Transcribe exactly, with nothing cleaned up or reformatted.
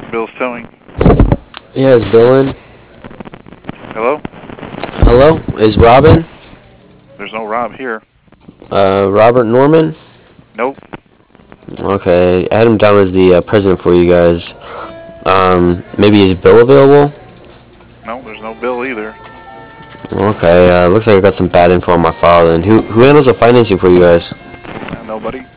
Bill's Towing. Yeah, is Bill in? Hello? Hello? Is Robin? There's no Rob here. Uh, Robert Norman? Nope. Okay, I had him down as the uh, president for you guys. Um, maybe is Bill available? No, there's no Bill either. Okay, uh, looks like I got some bad info on my file then. Who, who handles the financing for you guys? Uh, nobody.